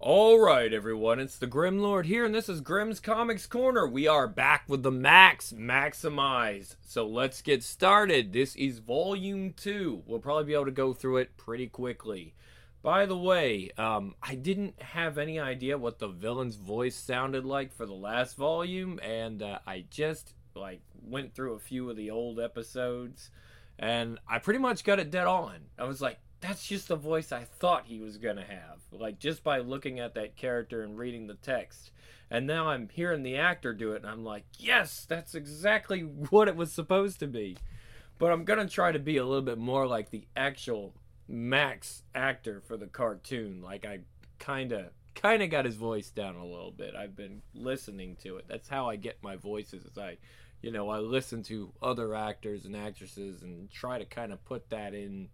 Alright, everyone, it's the Grim Lord here, and this is Grimm's Comics Corner. We are back with the Maximize. So let's get started. This is Volume 2. We'll probably be able to go through it pretty quickly. By the way, I didn't have any idea what the villain's voice sounded like for the last volume, and I just, went through a few of the old episodes, and I pretty much got it dead on. I was like, that's just the voice I thought he was going to have. Just by looking at that character and reading the text. And now I'm hearing the actor do it, and I'm like, yes, that's exactly what it was supposed to be. But I'm going to try to be a little bit more like the actual Max actor for the cartoon. I kind of got his voice down a little bit. I've been listening to it. That's how I get my voices. I listen to other actors and actresses and try to kind of put that in.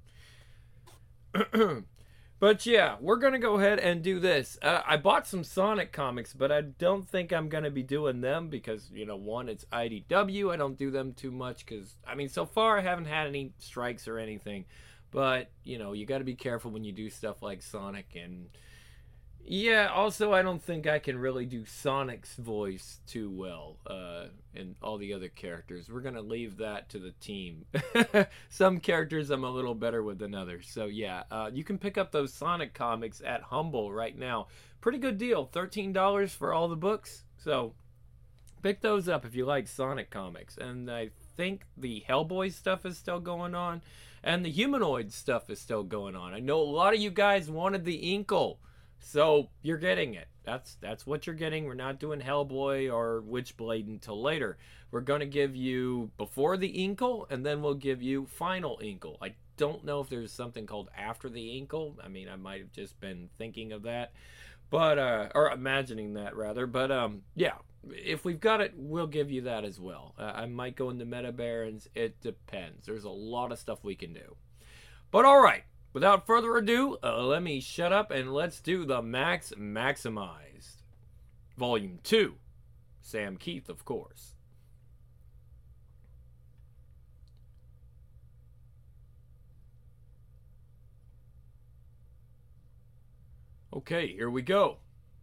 But yeah, we're going to go ahead and do this. I bought some Sonic comics, but I don't think I'm going to be doing them because, one, it's IDW. I don't do them too much because, so far I haven't had any strikes or anything. But, you got to be careful when you do stuff like Sonic. And yeah, also I don't think I can really do Sonic's voice too well and all the other characters. We're going to leave that to the team. Some characters I'm a little better with than others. So yeah, you can pick up those Sonic comics at Humble right now. Pretty good deal, $13 for all the books. So pick those up if you like Sonic comics. And I think the Hellboy stuff is still going on. And the Humanoid stuff is still going on. I know a lot of you guys wanted the Inkle. So you're getting it. That's what you're getting. We're not doing Hellboy or Witchblade until later. We're going to give you before the Inkle, and then we'll give you final Inkle. I don't know if there's something called after the Inkle. I might have just been thinking of that, but or imagining that rather. But yeah, if we've got it, we'll give you that as well. I might go into Meta Barons. It depends. There's a lot of stuff we can do. But all right. Without further ado, let me shut up and let's do the Maximized. Volume 2. Sam Keith, of course. Okay, here we go.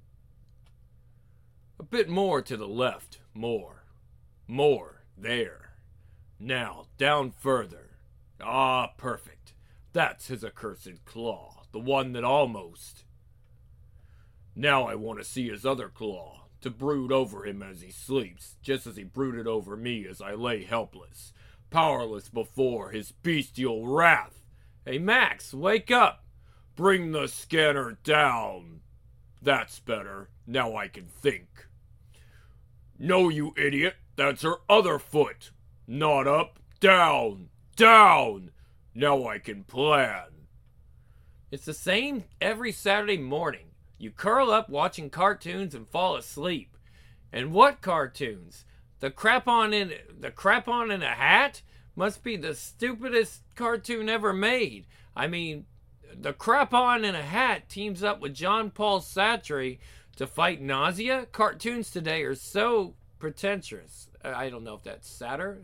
A bit more to the left. More. There. Now, down further. Ah, perfect. That's his accursed claw, the one that almost... Now I want to see his other claw, to brood over him as he sleeps, just as he brooded over me as I lay helpless, powerless before his bestial wrath. Hey Max, wake up! Bring the scanner down. That's better, now I can think. No, you idiot, that's her other foot. Not up, down, down! Now I can plan. It's the same every Saturday morning. You curl up watching cartoons and fall asleep. And what cartoons? The crap-on in a hat must be the stupidest cartoon ever made. The crap-on in a hat teams up with John Paul Sartre to fight nausea. Cartoons today are so pretentious. I don't know if that's Sartre.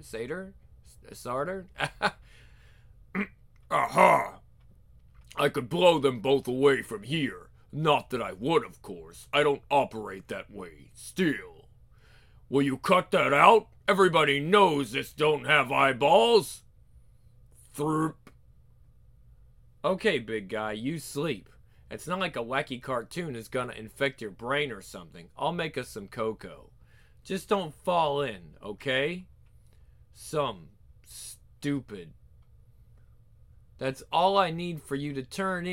Aha! I could blow them both away from here. Not that I would, of course. I don't operate that way. Still. Will you cut that out? Everybody knows this don't have eyeballs. Throop. Okay, big guy, you sleep. It's not like a wacky cartoon is gonna infect your brain or something. I'll make us some cocoa. Just don't fall in, okay? Some stupid... That's all I need for you to turn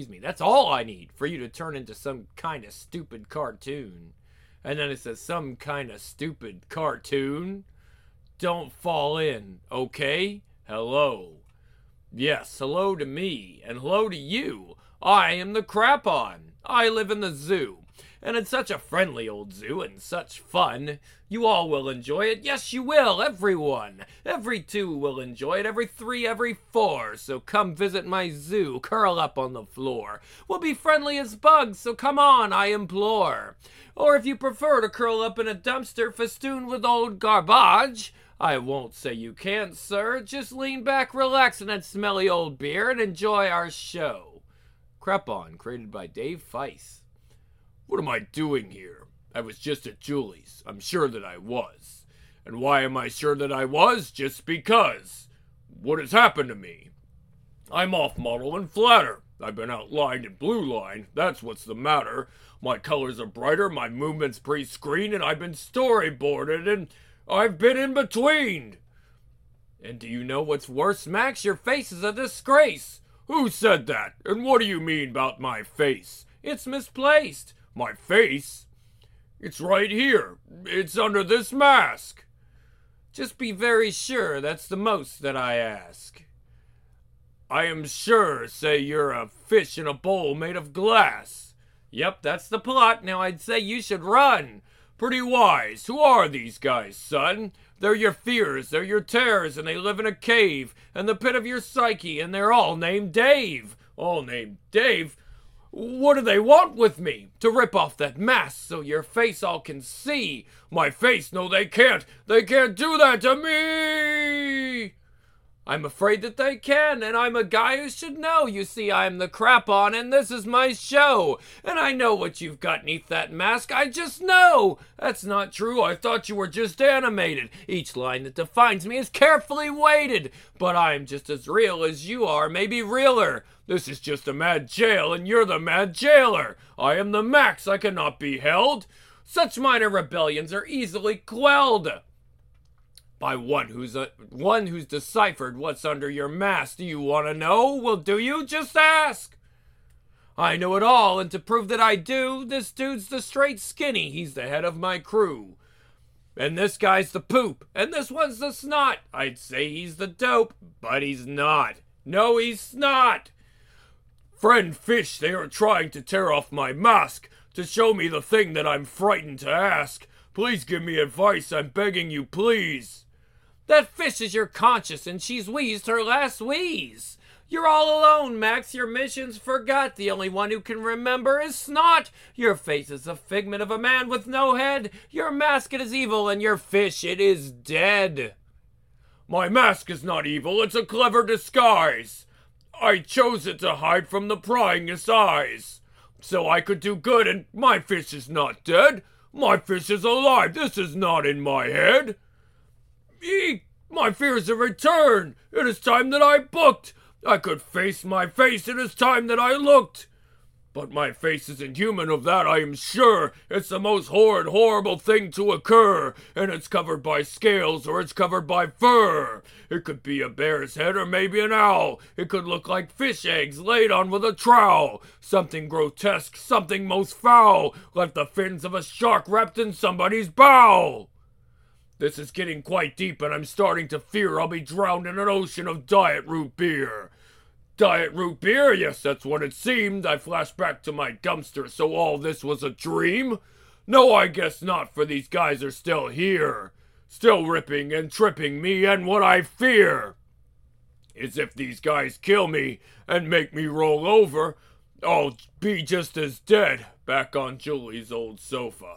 into some kind of stupid cartoon. And then it says some kind of stupid cartoon. Don't fall in, okay? Hello. Yes, hello to me, and hello to you. I am the Crap-On. I live in the zoo. And it's such a friendly old zoo and such fun. You all will enjoy it. Yes, you will. Everyone. Every two will enjoy it. Every three, every four. So come visit my zoo. Curl up on the floor. We'll be friendly as bugs, so come on, I implore. Or if you prefer to curl up in a dumpster festooned with old garbage, I won't say you can't, sir. Just lean back, relax in that smelly old beer, and enjoy our show. Crap-On, created by Dave Feiss. What am I doing here? I was just at Julie's. I'm sure that I was. And why am I sure that I was? Just because. What has happened to me? I'm off model and flatter. I've been outlined in blue line. That's what's the matter. My colors are brighter, my movement's pre-screened, and I've been storyboarded, and I've been in between. And do you know what's worse, Max? Your face is a disgrace. Who said that? And what do you mean about my face? It's misplaced. My face? It's right here. It's under this mask. Just be very sure. That's the most that I ask. I am sure, say you're a fish in a bowl made of glass. Yep, that's the plot. Now I'd say you should run. Pretty wise. Who are these guys, son? They're your fears, they're your terrors, and they live in a cave, in the pit of your psyche, and they're all named Dave. All named Dave? What do they want with me? To rip off that mask so your face all can see. My face? No, they can't. They can't do that to me! I'm afraid that they can, and I'm a guy who should know. You see, I'm the crap on, and this is my show. And I know what you've got neath that mask. I just know. That's not true. I thought you were just animated. Each line that defines me is carefully weighted. But I'm just as real as you are, maybe realer. This is just a mad jail, and you're the mad jailer. I am the Max. I cannot be held. Such minor rebellions are easily quelled by one who's deciphered what's under your mask. Do you want to know? Well, do you? Just ask. I know it all, and to prove that I do, this dude's the straight skinny. He's the head of my crew. And this guy's the poop, and this one's the snot. I'd say he's the dope, but he's not. No, he's not. Friend Fish, they are trying to tear off my mask to show me the thing that I'm frightened to ask. Please give me advice, I'm begging you, please. That fish is your conscience, and she's wheezed her last wheeze. You're all alone, Max. Your mission's forgot. The only one who can remember is Snot. Your face is a figment of a man with no head. Your mask, it is evil, and your fish, it is dead. My mask is not evil. It's a clever disguise. I chose it to hide from the pryingest eyes, so I could do good, and my fish is not dead. My fish is alive. This is not in my head. Eek! My fears have returned. It is time that I booked. I could face my face. It is time that I looked. But my face isn't human, of that I am sure. It's the most horrid, horrible thing to occur. And it's covered by scales, or it's covered by fur. It could be a bear's head, or maybe an owl. It could look like fish eggs laid on with a trowel. Something grotesque, something most foul, like the fins of a shark wrapped in somebody's bowel. This is getting quite deep, and I'm starting to fear I'll be drowned in an ocean of diet root beer. Diet root beer? Yes, that's what it seemed. I flashed back to my dumpster, so all this was a dream? No, I guess not, for these guys are still here. Still ripping and tripping me, and what I fear is if these guys kill me and make me roll over, I'll be just as dead back on Julie's old sofa.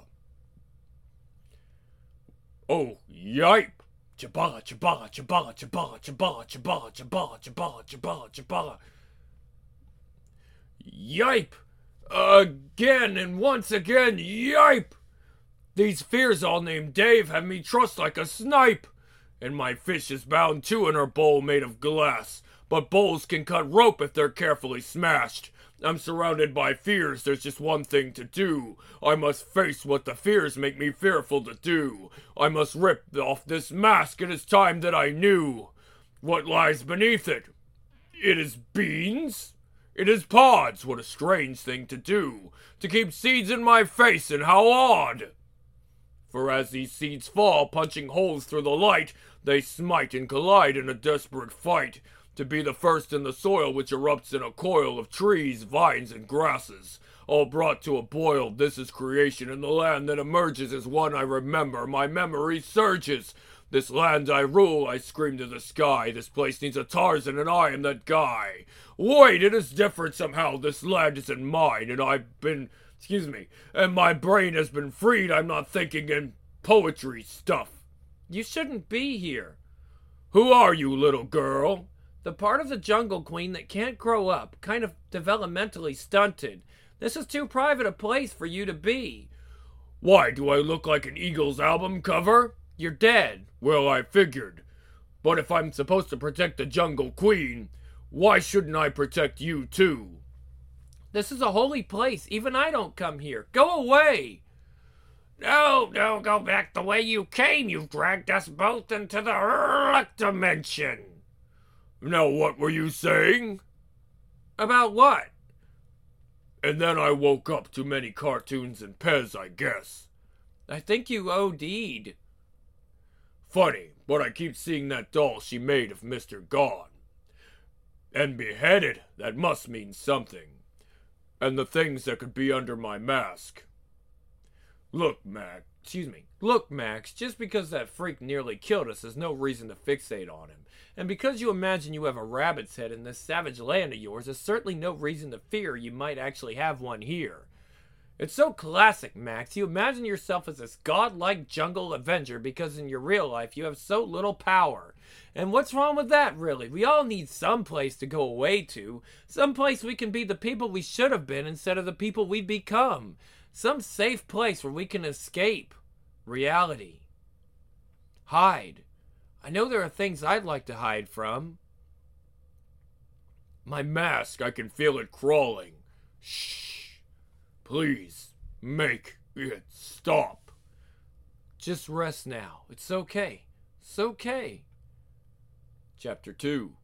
Oh, yipe! Chabala, chabala, chabala, chabala, chabala, chabala, chabala, chabala, chabala, chabala. Yipe! Again and once again, yipe! These fears all named Dave have me trussed like a snipe. And my fish is bound too in her bowl made of glass. But bowls can cut rope if they're carefully smashed. I'm surrounded by fears, there's just one thing to do. I must face what the fears make me fearful to do. I must rip off this mask, it is time that I knew what lies beneath it. It is beans? It is pods, what a strange thing to do. To keep seeds in my face, and how odd! For as these seeds fall, punching holes through the light, they smite and collide in a desperate fight. To be the first in the soil which erupts in a coil of trees, vines, and grasses, all brought to a boil. This is creation, and the land that emerges is one I remember. My memory surges. This land I rule, I scream to the sky. This place needs a Tarzan, and I am that guy. Wait, it is different somehow. This land isn't mine, and and my brain has been freed. I'm not thinking in poetry stuff. You shouldn't be here. Who are you, little girl? The part of the Jungle Queen that can't grow up, kind of developmentally stunted. This is too private a place for you to be. Why, do I look like an Eagles album cover? You're dead. Well, I figured. But if I'm supposed to protect the Jungle Queen, why shouldn't I protect you too? This is a holy place. Even I don't come here. Go away. No, go back the way you came. You've dragged us both into the Urlach dimension. Now, what were you saying? About what? And then I woke up too many cartoons and Pez, I guess. I think you OD'd. Funny, but I keep seeing that doll she made of Mr. Gone. And beheaded, that must mean something. And the things that could be under my mask. Look, Max, just because that freak nearly killed us is no reason to fixate on him. And because you imagine you have a rabbit's head in this savage land of yours is certainly no reason to fear you might actually have one here. It's so classic, Max. You imagine yourself as this godlike jungle avenger because in your real life you have so little power. And what's wrong with that, really? We all need some place to go away to. Some place we can be the people we should have been instead of the people we've become. Some safe place where we can escape reality. Hide. I know there are things I'd like to hide from. My mask, I can feel it crawling. Shh. Please, make it stop. Just rest now. It's okay. It's okay. Chapter 2.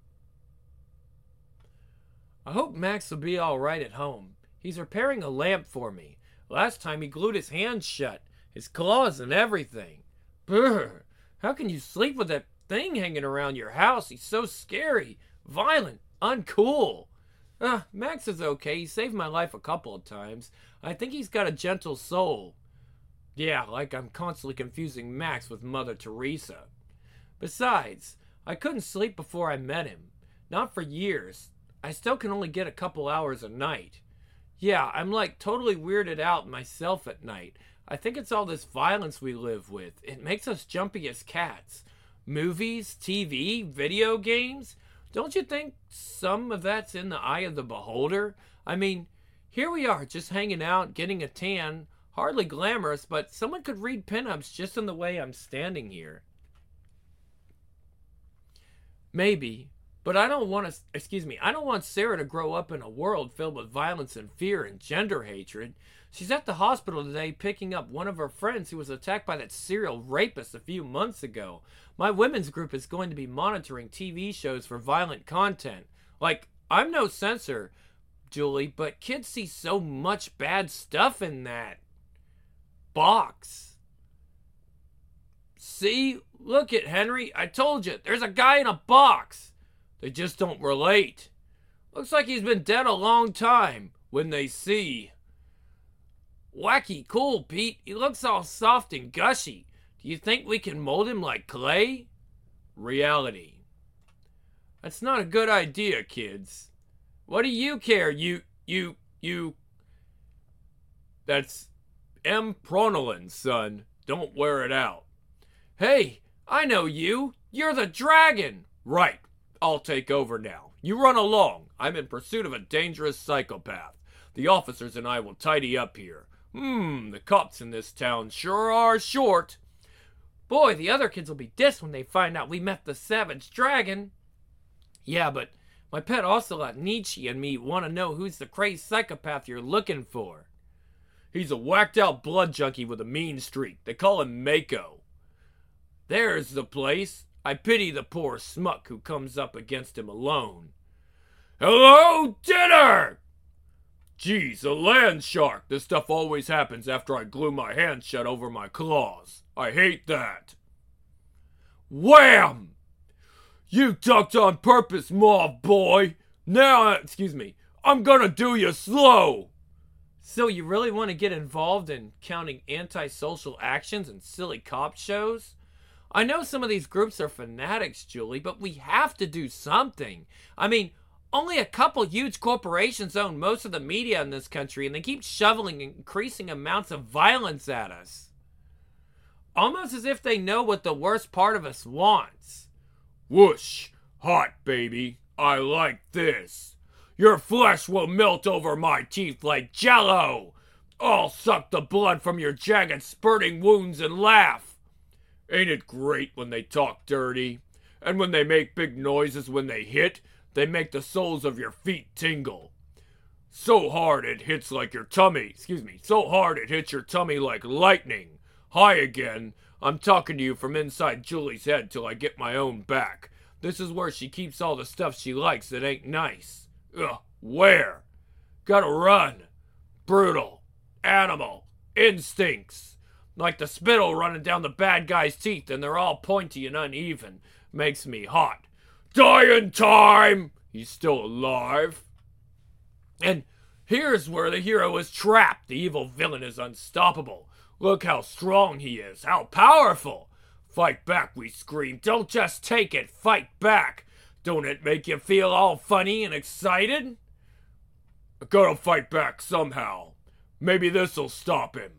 I hope Max will be all right at home. He's repairing a lamp for me. Last time he glued his hands shut, his claws and everything. Brr! How can you sleep with that thing hanging around your house? He's so scary, violent, uncool. Max is okay. He saved my life a couple of times. I think he's got a gentle soul. Yeah, like I'm constantly confusing Max with Mother Teresa. Besides, I couldn't sleep before I met him. Not for years. I still can only get a couple hours a night. Yeah, I'm like totally weirded out myself at night. I think it's all this violence we live with. It makes us jumpy as cats. Movies, TV, video games. Don't you think some of that's in the eye of the beholder? I mean, here we are just hanging out, getting a tan. Hardly glamorous, but someone could read pinups just in the way I'm standing here. Maybe. But I don't want Sarah to grow up in a world filled with violence and fear and gender hatred. She's at the hospital today picking up one of her friends who was attacked by that serial rapist a few months ago. My women's group is going to be monitoring TV shows for violent content. Like, I'm no censor, Julie, but kids see so much bad stuff in that box. See? Look it, Henry. I told you, there's a guy in a box. They just don't relate. Looks like he's been dead a long time when they see. Wacky cool, Pete. He looks all soft and gushy. Do you think we can mold him like clay? Reality. That's not a good idea, kids. What do you care, you... That's M. Pronolin, son. Don't wear it out. Hey, I know you. You're the dragon. Right. I'll take over now. You run along. I'm in pursuit of a dangerous psychopath. The officers and I will tidy up here. The cops in this town sure are short. Boy, the other kids will be dissed when they find out we met the savage dragon. Yeah, but my pet Ocelot Nietzsche and me want to know who's the crazy psychopath you're looking for. He's a whacked-out blood junkie with a mean streak. They call him Mako. There's the place. I pity the poor smuck who comes up against him alone. Hello, dinner! Geez, a land shark. This stuff always happens after I glue my hands shut over my claws. I hate that. Wham! You ducked on purpose, mob boy. Now, I'm gonna do you slow. So you really want to get involved in counting antisocial actions and silly cop shows? I know some of these groups are fanatics, Julie, but we have to do something. I mean, only a couple huge corporations own most of the media in this country, and they keep shoveling increasing amounts of violence at us. Almost as if they know what the worst part of us wants. Whoosh! Hot, baby. I like this. Your flesh will melt over my teeth like jello. I'll suck the blood from your jagged spurting wounds and laugh. Ain't it great when they talk dirty? And when they make big noises when they hit, they make the soles of your feet tingle. So hard it hits like your tummy. So hard it hits your tummy like lightning. Hi again. I'm talking to you from inside Julie's head till I get my own back. This is where she keeps all the stuff she likes that ain't nice. Ugh, where? Gotta run. Brutal. Animal. Instincts. Like the spittle running down the bad guy's teeth and they're all pointy and uneven. Makes me hot. Dying time! He's still alive. And here's where the hero is trapped. The evil villain is unstoppable. Look how strong he is, how powerful. Fight back, we scream. Don't just take it, fight back. Don't it make you feel all funny and excited? I gotta fight back somehow. Maybe this'll stop him.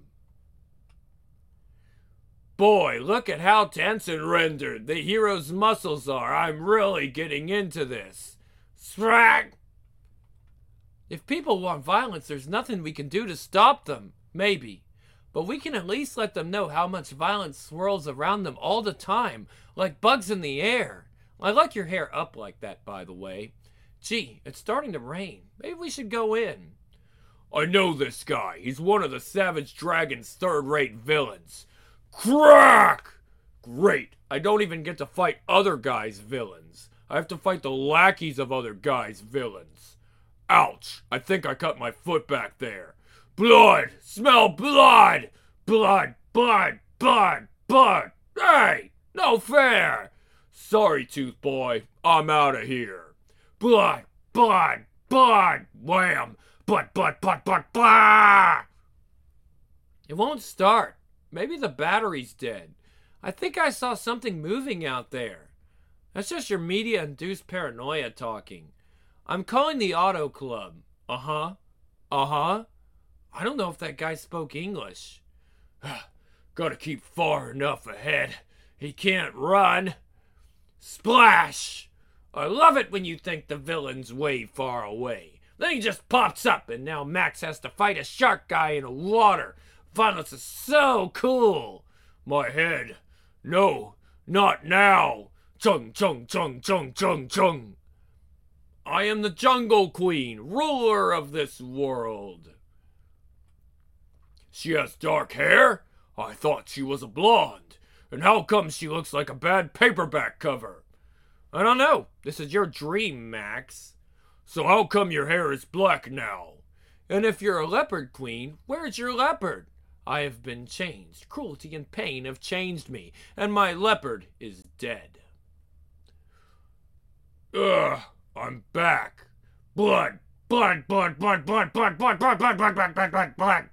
Boy, look at how tense and rendered the hero's muscles are. I'm really getting into this. Shrag! If people want violence, there's nothing we can do to stop them. Maybe. But we can at least let them know how much violence swirls around them all the time, like bugs in the air. I like your hair up like that, by the way. Gee, it's starting to rain. Maybe we should go in. I know this guy. He's one of the Savage Dragon's third-rate villains. Crack! Great. I don't even get to fight other guys' villains. I have to fight the lackeys of other guys' villains. Ouch. I think I cut my foot back there. Blood! Smell blood! Blood! Blood! Blood! Blood! Hey! No fair! Sorry, Tooth Boy. I'm out of here. Blood! Blood! Blood! Wham! Blood! Blood! Blood! Blood! Blah! It won't start. Maybe the battery's dead. I think I saw something moving out there. That's just your media-induced paranoia talking. I'm calling the auto club. Uh-huh. Uh-huh. I don't know if that guy spoke English. Gotta keep far enough ahead. He can't run. Splash! I love it when you think the villain's way far away. Then he just pops up and now Max has to fight a shark guy in the water. Violence is so cool. My head. No, not now. Chung, chung, chung, chung, chung, chung. I am the Jungle Queen, ruler of this world. She has dark hair? I thought she was a blonde. And how come she looks like a bad paperback cover? I don't know. This is your dream, Max. So how come your hair is black now? And if you're a leopard queen, where's your leopard? I have been changed. Cruelty and pain have changed me, and my leopard is dead. Ugh, I'm back. Blood, blood, blood, blood, blood, blood, blood, blood, blood, blood, blood, blood, blood, blood.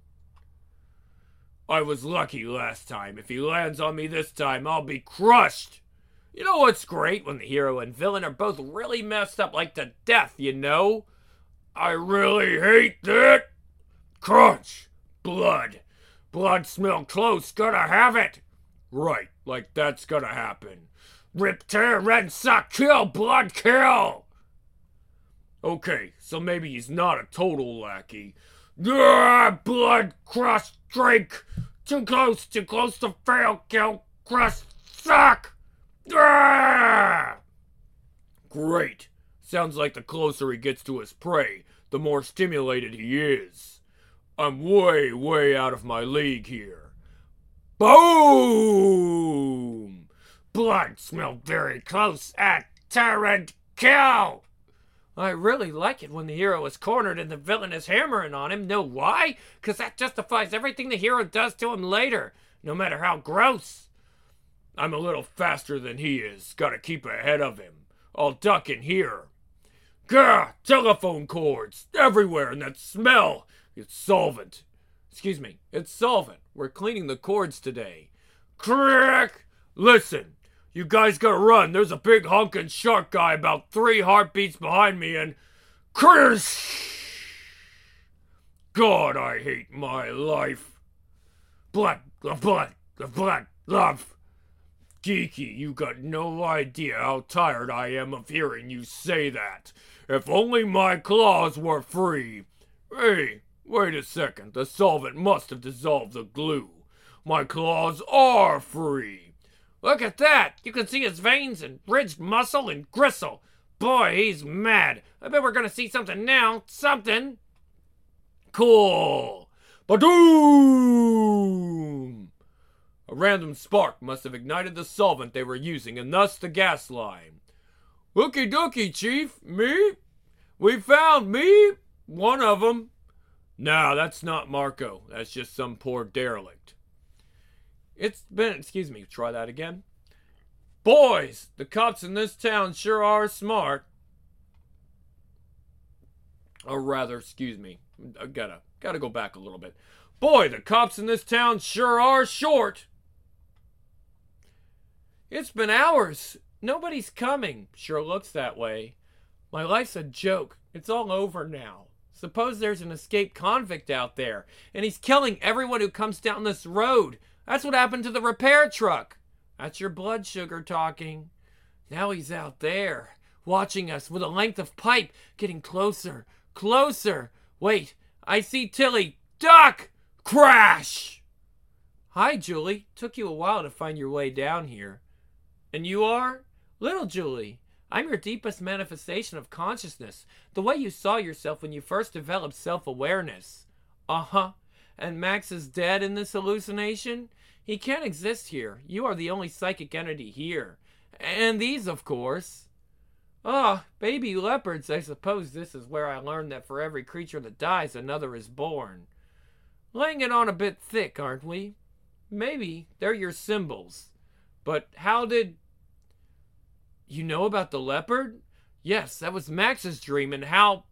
I was lucky last time. If he lands on me this time, I'll be crushed. You know what's great? When the hero and villain are both really messed up like to death, you know? I really hate that. Crunch. Blood. Blood smell close. Gotta have it. Right, like that's gonna happen. Rip, tear, rend, suck, kill, blood, kill. Okay, so maybe he's not a total lackey. Blood, crust, drink. Too close to fail, kill, crust, suck. Great. Sounds like the closer he gets to his prey, the more stimulated he is. I'm way, way out of my league here. Boom! Blood smelled very close at Tyrant Kill! I really like it when the hero is cornered and the villain is hammering on him. Know why? Because that justifies everything the hero does to him later, no matter how gross. I'm a little faster than he is. Gotta keep ahead of him. I'll duck in here. Gah! Telephone cords! Everywhere, and that smell! It's solvent. Excuse me, it's solvent. We're cleaning the cords today. Crick! Listen, you guys gotta run. There's a big honking shark guy about 3 heartbeats behind me and... Chris! God, I hate my life. Blood, blood, blood, love. Geeky, you got no idea how tired I am of hearing you say that. If only my claws were free. Hey, wait a second. The solvent must have dissolved the glue. My claws are free. Look at that! You can see his veins and ridged muscle and gristle. Boy, he's mad. I bet we're gonna see something now. Something. Cool. Badoom! A random spark must have ignited the solvent they were using, and thus the gas line. Looky dooky, Chief. Me? We found me? One of them. No, that's not Marco. That's just some poor derelict. Excuse me, try that again. Boys, the cops in this town sure are smart. Or rather, excuse me. I gotta go back a little bit. Boy, the cops in this town sure are short. It's been hours. Nobody's coming. Sure looks that way. My life's a joke. It's all over now. Suppose there's an escaped convict out there, and he's killing everyone who comes down this road. That's what happened to the repair truck. That's your blood sugar talking. Now he's out there, watching us with a length of pipe, getting closer, closer. Wait, I see Tilly. Duck! Crash! Hi, Julie. Took you a while to find your way down here. And you are? Little Julie. I'm your deepest manifestation of consciousness, the way you saw yourself when you first developed self-awareness. Uh-huh. And Max is dead in this hallucination? He can't exist here. You are the only psychic entity here. And these, of course. Ah, baby leopards. I suppose this is where I learned that for every creature that dies, another is born. Laying it on a bit thick, aren't we? Maybe. They're your symbols. But how did... You know about the leopard? Yes, that was Max's dream, and how...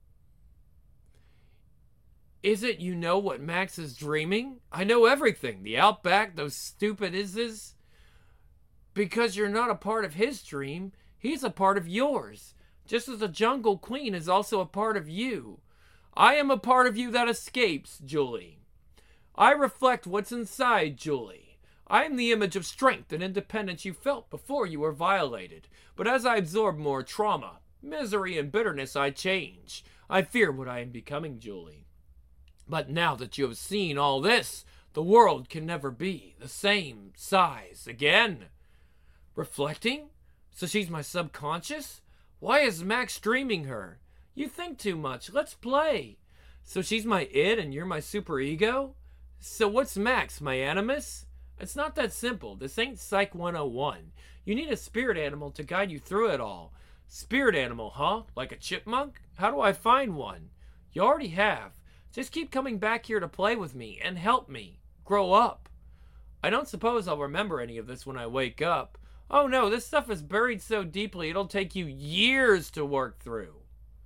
Is it you know what Max is dreaming? I know everything. The Outback, those stupid is. Because you're not a part of his dream. He's a part of yours. Just as the Jungle Queen is also a part of you. I am a part of you that escapes, Julie. I reflect what's inside, Julie. I am the image of strength and independence you felt before you were violated. But as I absorb more trauma, misery, and bitterness, I change. I fear what I am becoming, Julie. But now that you have seen all this, the world can never be the same size again. Reflecting? So she's my subconscious? Why is Max dreaming her? You think too much. Let's play. So she's my id and you're my superego? So what's Max, my animus? It's not that simple. This ain't Psych 101. You need a spirit animal to guide you through it all. Spirit animal, huh? Like a chipmunk? How do I find one? You already have. Just keep coming back here to play with me and help me grow up. I don't suppose I'll remember any of this when I wake up. Oh no, this stuff is buried so deeply it'll take you years to work through.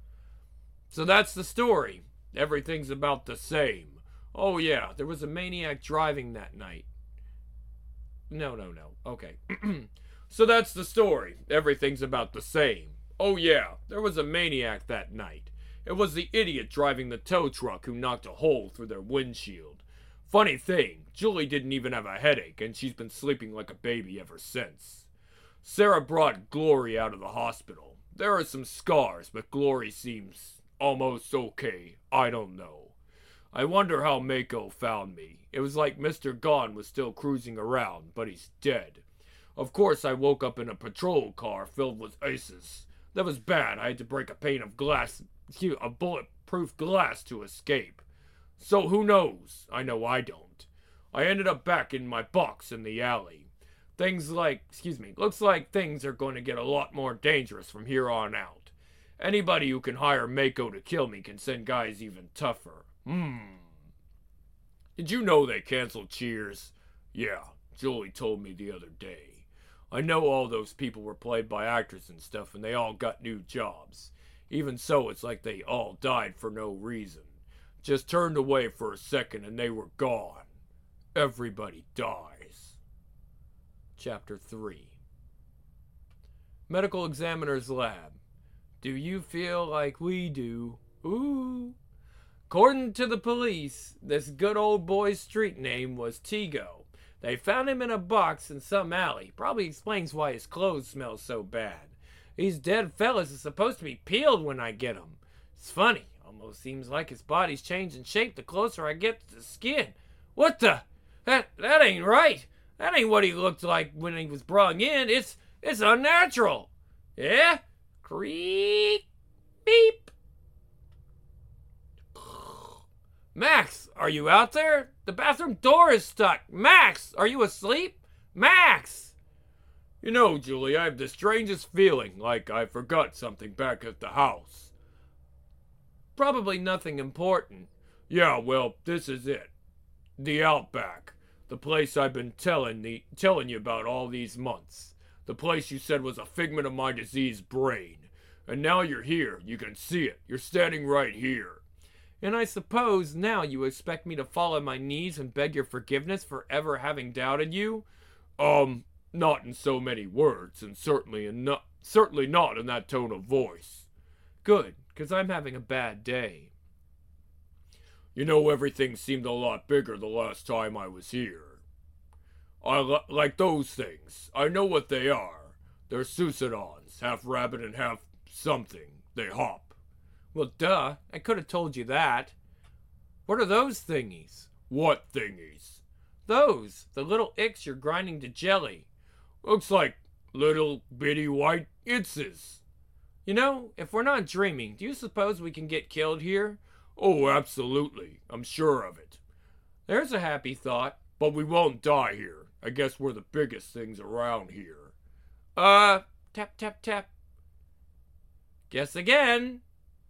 So that's the story. Everything's about the same. Oh yeah, there was a maniac driving that night. No. Okay. So that's the story. Everything's about the same. Oh yeah, there was a maniac that night. It was the idiot driving the tow truck who knocked a hole through their windshield. Funny thing, Julie didn't even have a headache, and she's been sleeping like a baby ever since. Sarah brought Glory out of the hospital. There are some scars, but Glory seems almost okay. I don't know. I wonder how Mako found me. It was like Mr. Gone was still cruising around, but he's dead. Of course, I woke up in a patrol car filled with aces. That was bad. I had to break a bulletproof glass to escape. So who knows? I know I don't. I ended up back in my box in the alley. Looks like things are going to get a lot more dangerous from here on out. Anybody who can hire Mako to kill me can send guys even tougher. Did you know they canceled Cheers? Yeah, Julie told me the other day. I know all those people were played by actors and stuff, and they all got new jobs. Even so, it's like they all died for no reason. Just turned away for a second and they were gone. Everybody dies. Chapter 3. Medical Examiner's Lab. Do you feel like we do? Ooh. According to the police, this good old boy's street name was Tigo. They found him in a box in some alley. Probably explains why his clothes smell so bad. These dead fellas are supposed to be peeled when I get 'em. It's funny. Almost seems like his body's changing shape the closer I get to the skin. What the? That ain't right. That ain't what he looked like when he was brung in. It's unnatural. Yeah? Creak. Beep. Max, are you out there? The bathroom door is stuck. Max, are you asleep? Max! You know, Julie, I have the strangest feeling, like I forgot something back at the house. Probably nothing important. Yeah, well, this is it. The Outback. The place I've been telling you about all these months. The place you said was a figment of my diseased brain. And now you're here. You can see it. You're standing right here. And I suppose now you expect me to fall on my knees and beg your forgiveness for ever having doubted you? Not in so many words, and certainly not in that tone of voice. Good, 'cause I'm having a bad day. You know, everything seemed a lot bigger the last time I was here. Like those things. I know what they are. They're Susanons, half rabbit and half something. They hop. Well, duh. I could have told you that. What are those thingies? What thingies? Those. The little icks you're grinding to jelly. Looks like little bitty white itses. You know, if we're not dreaming, do you suppose we can get killed here? Oh, absolutely. I'm sure of it. There's a happy thought. But we won't die here. I guess we're the biggest things around here. Tap, tap, tap. Guess again.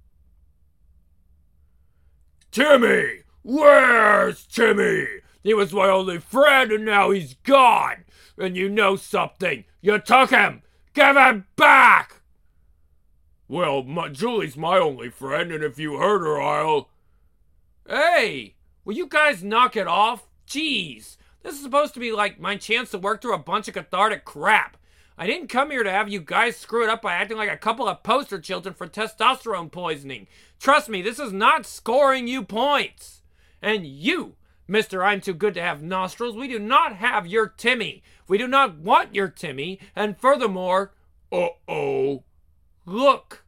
Timmy! Where's Timmy? He was my only friend and now he's gone. And you know something. You took him. Give him back! Well, Julie's my only friend, and if you hurt her, I'll... Hey! Will you guys knock it off? Jeez. This is supposed to be like my chance to work through a bunch of cathartic crap. I didn't come here to have you guys screw it up by acting like a couple of poster children for testosterone poisoning. Trust me, this is not scoring you points. And you, Mr. I'm Too Good to Have Nostrils, we do not have your Timmy. We do not want your Timmy, and furthermore... Uh-oh. Look.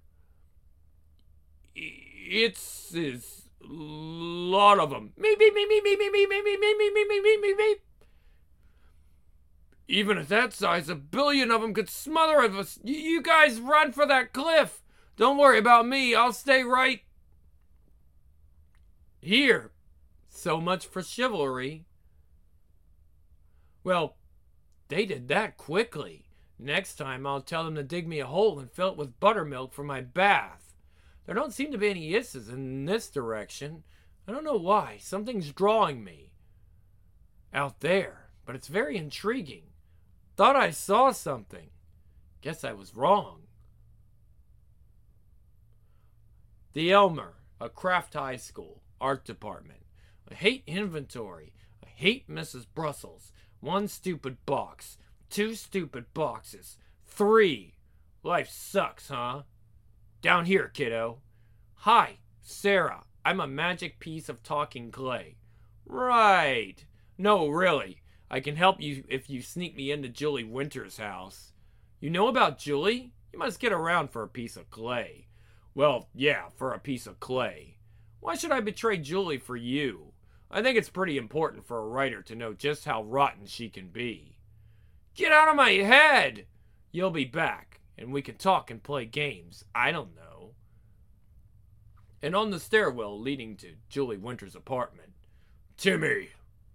It's a lot of them. Me. Even at that size, 1 billion of them could smother us. You guys run for that cliff. Don't worry about me. I'll stay right here. So much for chivalry. Well, they did that quickly. Next time, I'll tell them to dig me a hole and fill it with buttermilk for my bath. There don't seem to be any isses in this direction. I don't know why. Something's drawing me out there, but it's very intriguing. Thought I saw something. Guess I was wrong. The Elmer, a craft high school, art department. I hate inventory. I hate Mrs. Brussels. 1 stupid box. 2 stupid boxes. 3. Life sucks, huh? Down here, kiddo. Hi, Sarah. I'm a magic piece of talking clay. Right. No, really. I can help you if you sneak me into Julie Winter's house. You know about Julie? You must get around for a piece of clay. Well, yeah, for a piece of clay. Why should I betray Julie for you? I think it's pretty important for a writer to know just how rotten she can be. Get out of my head! You'll be back, and we can talk and play games. I don't know. And on the stairwell leading to Julie Winter's apartment. Timmy!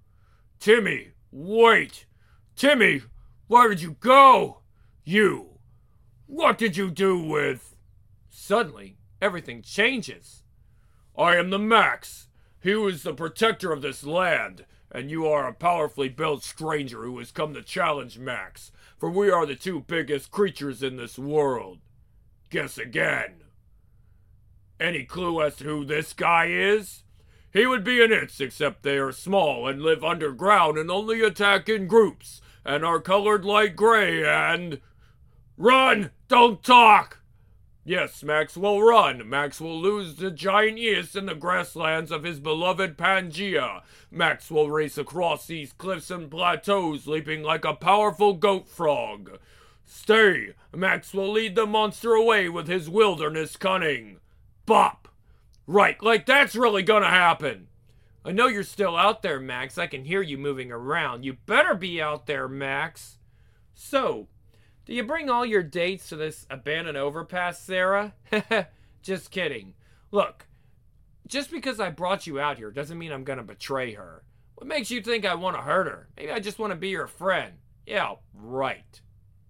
Wait! Timmy! Where did you go? You! What did you do with... Suddenly, everything changes. I am the Max. He was the protector of this land, and you are a powerfully built stranger who has come to challenge Max, for we are the 2 biggest creatures in this world. Guess again. Any clue as to who this guy is? He would be an Itz, except they are small and live underground and only attack in groups, and are colored light gray and... Run! Don't talk! Yes, Max will run. Max will lose the giant Is in the grasslands of his beloved Pangea. Max will race across these cliffs and plateaus, leaping like a powerful goat frog. Stay! Max will lead the monster away with his wilderness cunning. Bop! Right, like that's really gonna happen. I know you're still out there, Max. I can hear you moving around. You better be out there, Max. So, do you bring all your dates to this abandoned overpass, Sarah? Just kidding. Look, just because I brought you out here doesn't mean I'm gonna betray her. What makes you think I want to hurt her? Maybe I just want to be her friend. Yeah, right.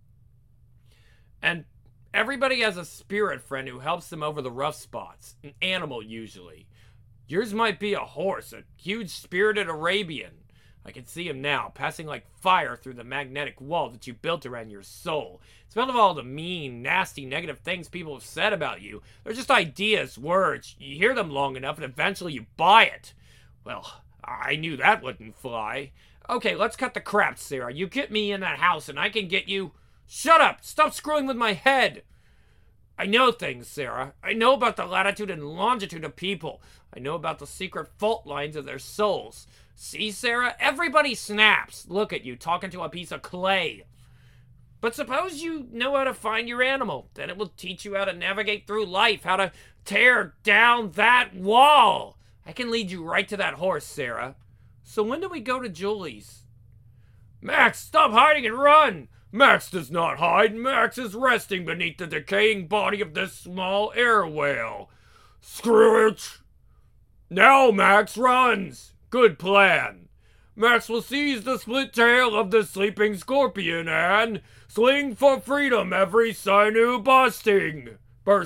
And everybody has a spirit friend who helps them over the rough spots. An animal, usually. Yours might be a horse, a huge spirited Arabian. I can see him now, passing like fire through the magnetic wall that you built around your soul. Instead of all the mean, nasty, negative things people have said about you, they're just ideas, words. You hear them long enough and eventually you buy it. Well, I knew that wouldn't fly. Okay, let's cut the crap, Sarah. You get me in that house and I can get you... Shut up! Stop screwing with my head! I know things, Sarah. I know about the latitude and longitude of people. I know about the secret fault lines of their souls. See, Sarah? Everybody snaps. Look at you, talking to a piece of clay. But suppose you know how to find your animal. Then it will teach you how to navigate through life, how to tear down that wall. I can lead you right to that horse, Sarah. So when do we go to Julie's? Max, stop hiding and run! Max does not hide. Max is resting beneath the decaying body of this small air whale. Screw it! Now Max runs. Good plan. Max will seize the split tail of the sleeping scorpion and sling for freedom every sinew bursting.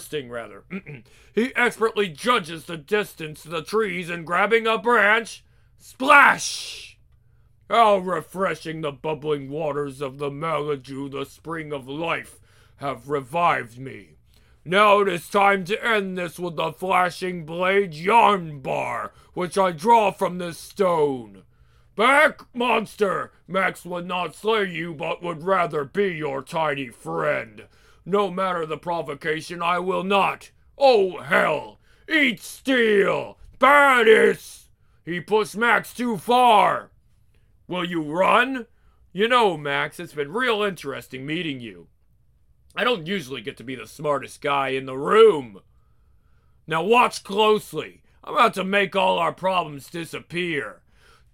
He expertly judges the distance to the trees and grabbing a branch, splash! How refreshing the bubbling waters of the Malaju, the spring of life, have revived me. Now it is time to end this with the flashing blade yarn bar, which I draw from this stone. Back, monster! Max would not slay you, but would rather be your tiny friend. No matter the provocation, I will not. Oh, hell! Eat steel! Badass! He pushed Max too far. Will you run? You know, Max, it's been real interesting meeting you. I don't usually get to be the smartest guy in the room. Now watch closely. I'm about to make all our problems disappear.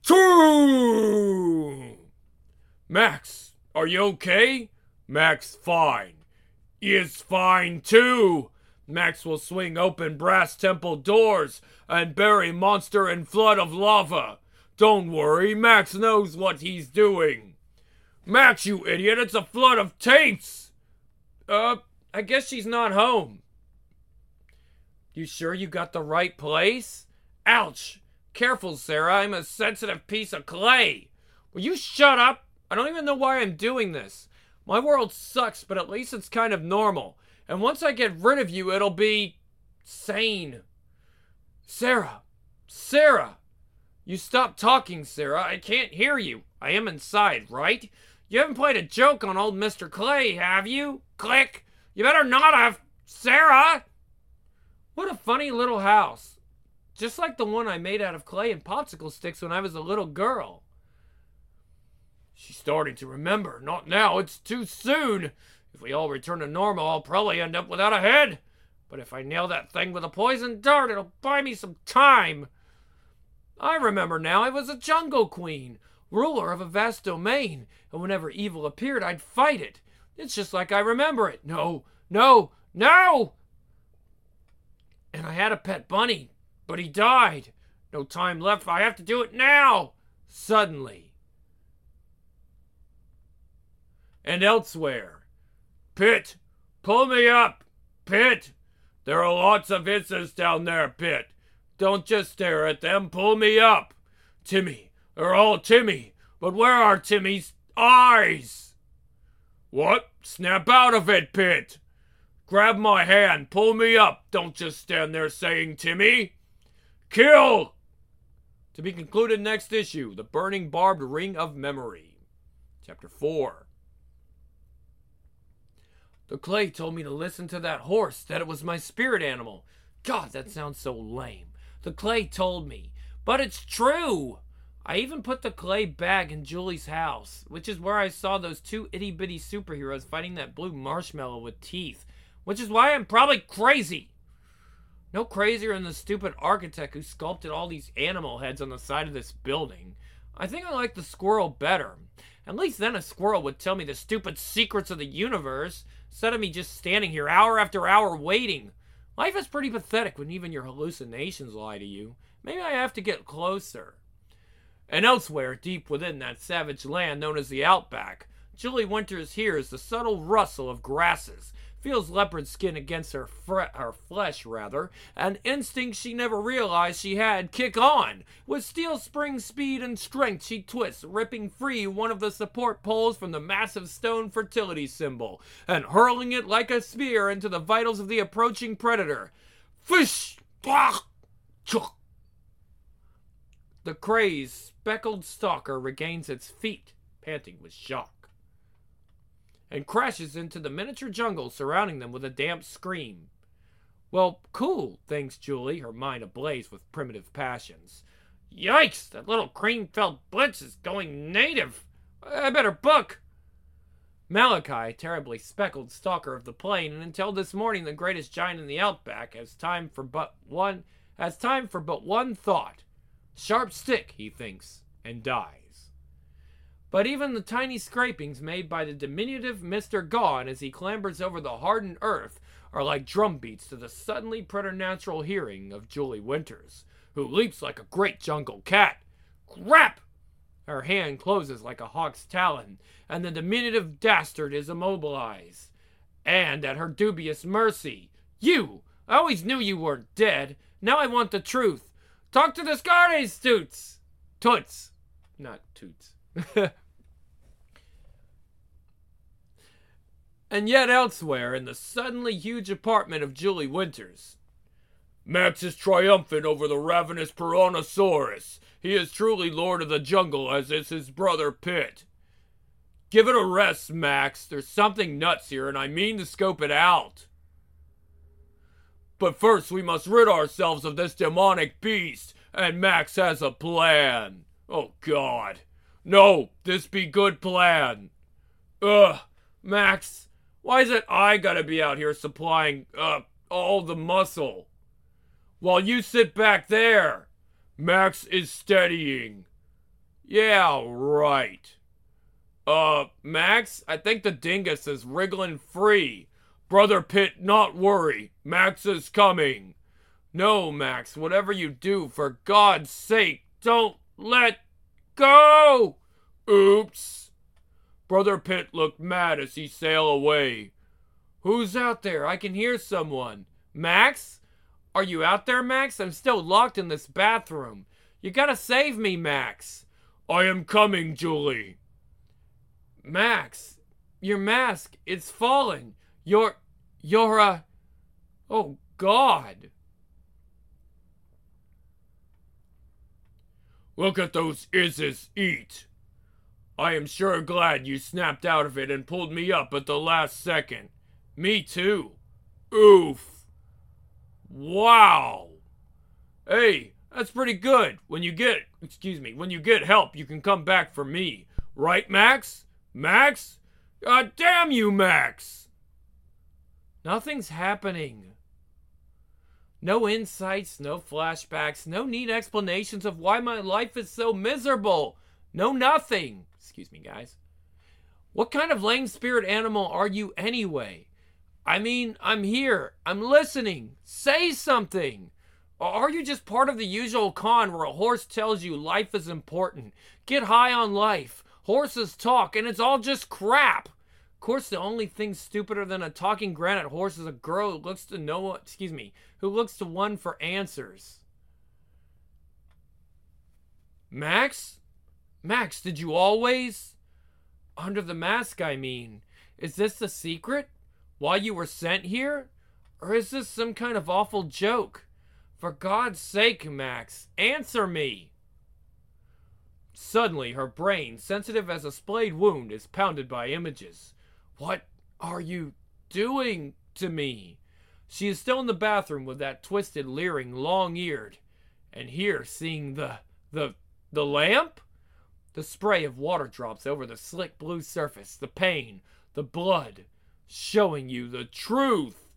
Choo! Max, are you okay? Max, fine. He is fine too. Max will swing open brass temple doors and bury monster in flood of lava. Don't worry, Max knows what he's doing. Max, you idiot, it's a flood of tapes! I guess she's not home. You sure you got the right place? Ouch! Careful, Sarah, I'm a sensitive piece of clay. Will you shut up? I don't even know why I'm doing this. My world sucks, but at least it's kind of normal. And once I get rid of you, it'll be... sane. Sarah! Sarah! You stop talking, Sarah. I can't hear you. I am inside, right? You haven't played a joke on old Mr. Clay, have you? Click! You better not have... Sarah! What a funny little house. Just like the one I made out of clay and popsicle sticks when I was a little girl. She's starting to remember. Not now. It's too soon. If we all return to normal, I'll probably end up without a head. But if I nail that thing with a poison dart, it'll buy me some time. I remember now, I was a jungle queen, ruler of a vast domain, and whenever evil appeared, I'd fight it. It's just like I remember it. No, no, no! And I had a pet bunny, but he died. No time left, I have to do it now! Suddenly. And elsewhere. Pit, pull me up! Pit! There are lots of hisses down there, Pit. Don't just stare at them, pull me up. Timmy, they're all Timmy, but where are Timmy's eyes? What? Snap out of it, Pit. Grab my hand, pull me up. Don't just stand there saying Timmy. Kill! To be concluded next issue, The Burning Barbed Ring of Memory. Chapter 4. The clay told me to listen to that horse, that it was my spirit animal. God, that sounds so lame. The clay told me. But it's true. I even put the clay bag in Julie's house, which is where I saw those two itty-bitty superheroes fighting that blue marshmallow with teeth, which is why I'm probably crazy. No crazier than the stupid architect who sculpted all these animal heads on the side of this building. I think I like the squirrel better. At least then a squirrel would tell me the stupid secrets of the universe, instead of me just standing here hour after hour waiting. Life is pretty pathetic when even your hallucinations lie to you. Maybe I have to get closer. And elsewhere, deep within that savage land known as the Outback, Julie Winters hears the subtle rustle of grasses, feels leopard skin against her flesh, an instinct she never realized she had kick on. With steel spring speed and strength, she twists, ripping free one of the support poles from the massive stone fertility symbol, and hurling it like a spear into the vitals of the approaching predator. Fish! The crazed, speckled stalker regains its feet, panting with shock, and crashes into the miniature jungle surrounding them with a damp scream. Well, cool, thinks Julie, her mind ablaze with primitive passions. Yikes, that little cream-filled blitz is going native. I better book. Malachi, terribly speckled stalker of the plain, and until this morning the greatest giant in the Outback, has time for but one thought. Sharp stick, he thinks, and dies. But even the tiny scrapings made by the diminutive Mr. Gone as he clambers over the hardened earth are like drum beats to the suddenly preternatural hearing of Julie Winters, who leaps like a great jungle cat. Crap! Her hand closes like a hawk's talon, and the diminutive dastard is immobilized. And at her dubious mercy, you! I always knew you weren't dead. Now I want the truth. Talk to the Scardes, Toots! Toots. Not Toots. And yet elsewhere in the suddenly huge apartment of Julie Winters. Max is triumphant over the ravenous Piranhasaurus. He is truly lord of the jungle, as is his brother Pit. Give it a rest, Max. There's something nuts here, and I mean to scope it out. But first we must rid ourselves of this demonic beast, and Max has a plan. Oh, God. No, this be good plan. Max, why is it I gotta be out here supplying, all the muscle? While you sit back there, Max is steadying. Yeah, right. Max, I think the dingus is wriggling free. Brother Pit, not worry. Max is coming. No, Max, whatever you do, for God's sake, don't let go! Oops. Brother Pit looked mad as he sailed away. Who's out there? I can hear someone. Max? Are you out there, Max? I'm still locked in this bathroom. You gotta save me, Max. I am coming, Julie. Max, your mask, it's falling. You're oh, God. Look at those izzes eat. I am sure glad you snapped out of it and pulled me up at the last second. Me too. Oof. Wow. Hey, that's pretty good. When you get help, you can come back for me. Right, Max? Max? God damn you, Max! Nothing's happening. No insights, no flashbacks, no neat explanations of why my life is so miserable. No nothing. Excuse me, guys. What kind of lame spirit animal are you anyway? I mean, I'm here. I'm listening. Say something. Or are you just part of the usual con where a horse tells you life is important? Get high on life. Horses talk, and it's all just crap. Of course, the only thing stupider than a talking granite horse is a girl who looks to one for answers. Max? Max, did you always? Under the mask, I mean. Is this the secret? Why you were sent here? Or is this some kind of awful joke? For God's sake, Max, answer me! Suddenly, her brain, sensitive as a splayed wound, is pounded by images. What are you doing to me? She is still in the bathroom with that twisted, leering, long-eared, and here seeing the The lamp? The spray of water drops over the slick blue surface, the pain, the blood, showing you the truth.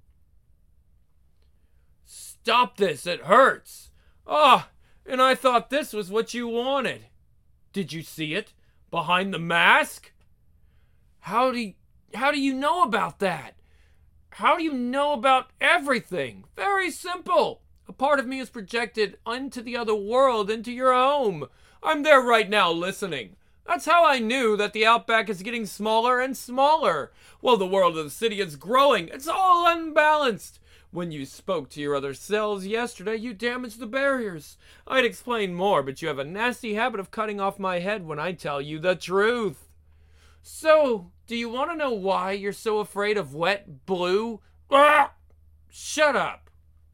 Stop this, it hurts. Ah, and I thought this was what you wanted. Did you see it? Behind the mask? How do you know about that? How do you know about everything? Very simple. A part of me is projected into the other world, into your home. I'm there right now listening. That's how I knew that the Outback is getting smaller and smaller. Well, the world of the city is growing. It's all unbalanced. When you spoke to your other selves yesterday, you damaged the barriers. I'd explain more, but you have a nasty habit of cutting off my head when I tell you the truth. So, do you want to know why you're so afraid of wet blue? Ah! Shut up.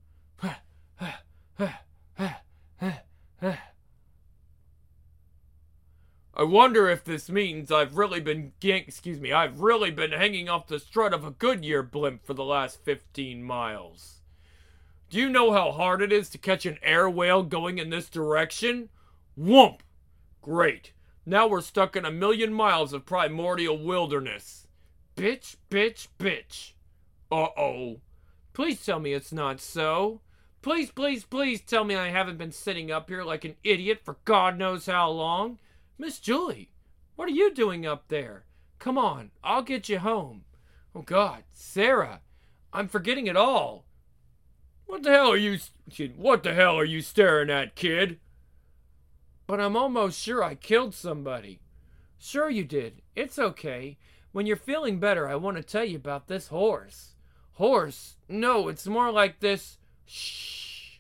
I wonder if this means I've really been hanging off the strut of a Goodyear blimp for the last 15 miles. Do you know how hard it is to catch an air whale going in this direction? Whoomp! Great. Now we're stuck in 1,000,000 miles of primordial wilderness. Bitch, bitch, bitch. Uh-oh. Please tell me it's not so. Please, please, please tell me I haven't been sitting up here like an idiot for God knows how long. Miss Julie, what are you doing up there? Come on, I'll get you home. Oh God, Sarah, I'm forgetting it all. What the hell are you staring at, kid? But I'm almost sure I killed somebody. Sure you did. It's okay. When you're feeling better, I want to tell you about this horse. Horse? No, it's more like this. Shh.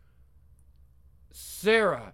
Sarah.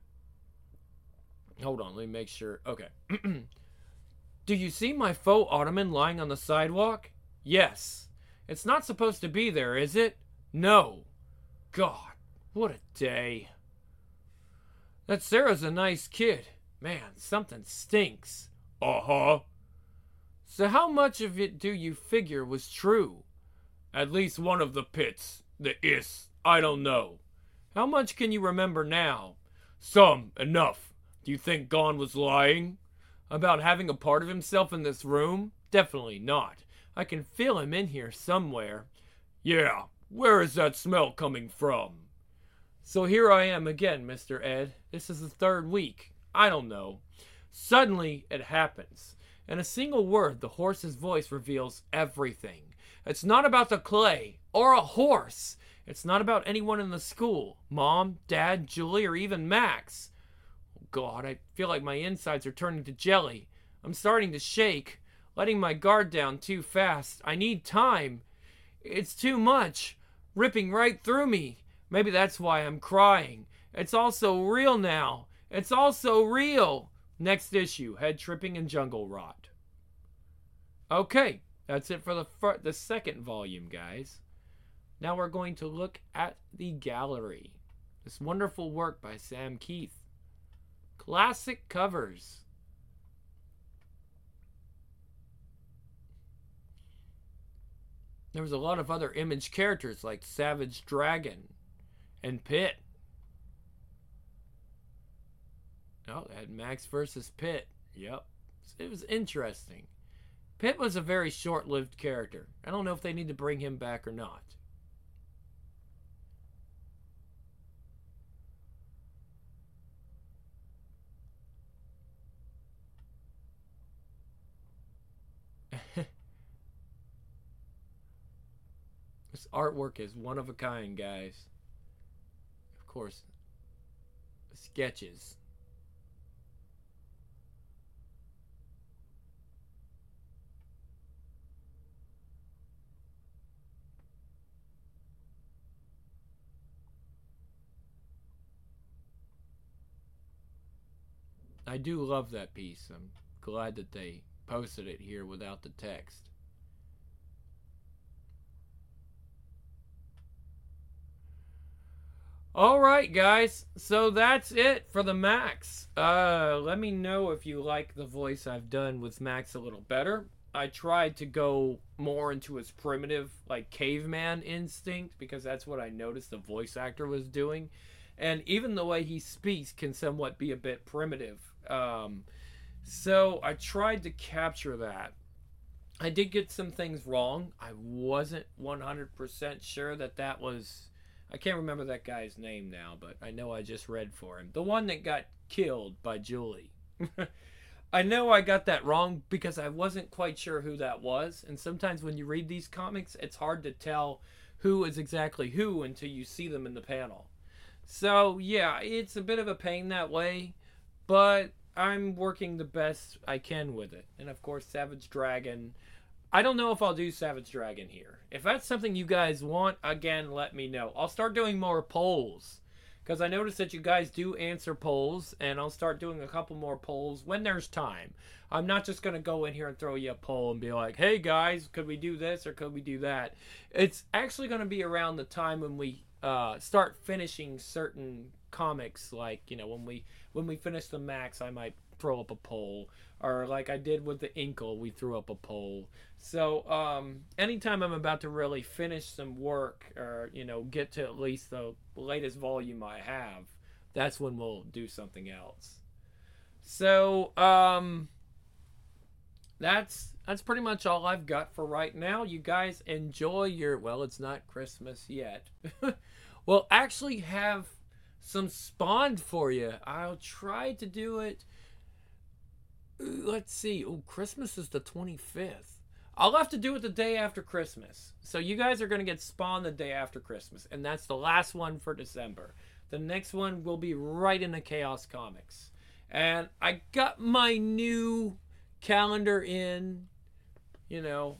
Hold on, let me make sure. Okay. Do you see my faux ottoman lying on the sidewalk? Yes. It's not supposed to be there, is it? No. God, what a day. That Sarah's a nice kid. Man, something stinks. Uh-huh. So how much of it do you figure was true? At least one of the pits. The I don't know. How much can you remember now? Some. Enough. Do you think Gon was lying? About having a part of himself in this room? Definitely not. I can feel him in here somewhere. Yeah, where is that smell coming from? So here I am again, Mr. Ed. This is the 3rd week. I don't know. Suddenly, it happens. In a single word, the horse's voice reveals everything. It's not about the clay or a horse. It's not about anyone in the school. Mom, Dad, Julie, or even Max. God, I feel like my insides are turning to jelly. I'm starting to shake, letting my guard down too fast. I need time. It's too much, ripping right through me. Maybe that's why I'm crying. It's all so real now. It's all so real. Next issue, Head Tripping and Jungle Rot. Okay, that's it for the 2nd volume, guys. Now we're going to look at the gallery. This wonderful work by Sam Keith. Classic covers. There was a lot of other Image characters like Savage Dragon and Pit. Oh, they had Max versus Pit. Yep. It was interesting. Pit was a very short-lived character. I don't know if they need to bring him back or not. This artwork is one of a kind, guys. Of course, the sketches. I do love that piece. I'm glad that they posted it here without the text. Alright guys, so that's it for the Max. Let me know if you like the voice I've done with Max a little better. I tried to go more into his primitive, like, caveman instinct, because that's what I noticed the voice actor was doing. and even the way he speaks can somewhat be a bit primitive. So I tried to capture that. I did get some things wrong. I wasn't 100% sure that was... I can't remember that guy's name now, but I know I just read for him. The one that got killed by Julie. I know I got that wrong because I wasn't quite sure who that was. And sometimes when you read these comics, it's hard to tell who is exactly who until you see them in the panel. So, yeah, it's a bit of a pain that way. But I'm working the best I can with it. And, of course, Savage Dragon... I don't know if I'll do Savage Dragon here. If that's something you guys want, again, let me know. I'll start doing more polls, because I noticed that you guys do answer polls, and I'll start doing a couple more polls when there's time. I'm not just going to go in here and throw you a poll and be like, hey guys, could we do this or could we do that? It's actually going to be around the time when we start finishing certain comics, like, you know, when we finish the Max, I might throw up a poll, or like I did with the Inkle, we threw up a poll. So anytime I'm about to really finish some work, or, you know, get to at least the latest volume I have, that's when we'll do something else. So that's pretty much all I've got for right now. You guys enjoy your... Well, it's not Christmas yet. We'll actually have some Spawned for you. I'll try to do it. Let's see. Oh, Christmas is the 25th. I'll have to do it the day after Christmas. So you guys are going to get Spawn the day after Christmas. And that's the last one for December. The next one will be right into Chaos Comics. And I got my new calendar in, you know.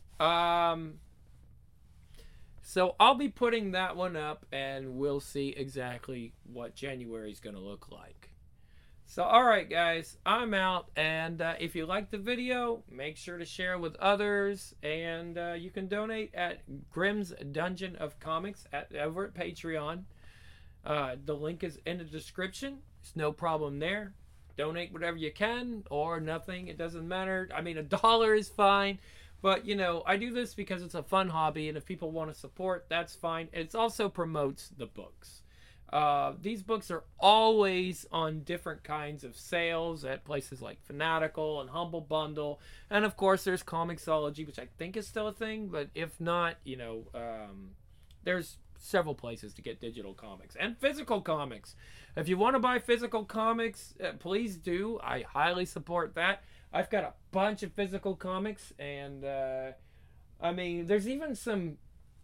So I'll be putting that one up, and we'll see exactly what January is going to look like. So, alright guys, I'm out, and if you liked the video, make sure to share with others, and you can donate at Grimm's Dungeon of Comics over at Patreon. The link is in the description. It's no problem there. Donate whatever you can, or nothing, it doesn't matter. I mean, $1 is fine, but, you know, I do this because it's a fun hobby, and if people want to support, that's fine. It also promotes the books. These books are always on different kinds of sales at places like Fanatical and Humble Bundle. And of course, there's Comixology, which I think is still a thing. But if not, you know, there's several places to get digital comics and physical comics. If you want to buy physical comics, please do. I highly support that. I've got a bunch of physical comics. And, I mean, there's even some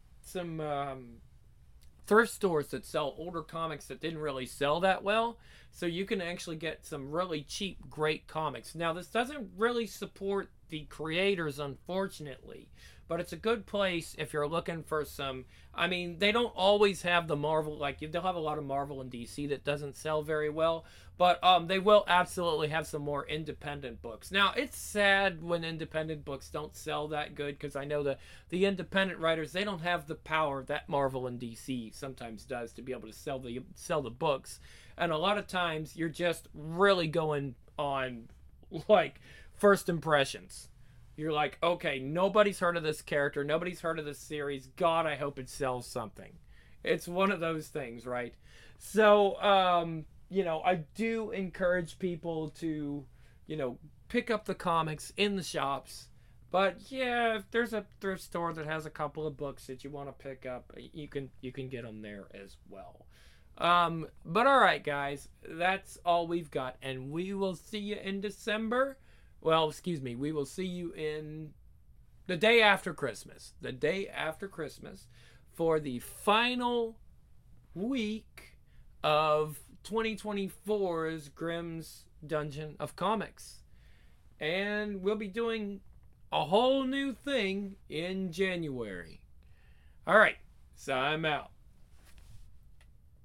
thrift stores that sell older comics that didn't really sell that well, so you can actually get some really cheap, great comics. Now, this doesn't really support the creators, unfortunately, but it's a good place if you're looking for some... I mean, they don't always have the Marvel... Like, they'll have a lot of Marvel and DC that doesn't sell very well, but they will absolutely have some more independent books. Now, it's sad when independent books don't sell that good, because I know the independent writers, they don't have the power that Marvel and DC sometimes does to be able to sell the books. And a lot of times, you're just really going on, like, first impressions. You're like, okay, nobody's heard of this character. Nobody's heard of this series. God, I hope it sells something. It's one of those things, right? So, you know, I do encourage people to, you know, pick up the comics in the shops. But, yeah, if there's a thrift store that has a couple of books that you want to pick up, you can get them there as well. But, all right, guys, that's all we've got. And we will see you in December. Well, excuse me, we will see you in the day after Christmas. The day after Christmas for the final week of 2024's Grimm's Dungeon of Comics. And we'll be doing a whole new thing in January. All right, so I'm out.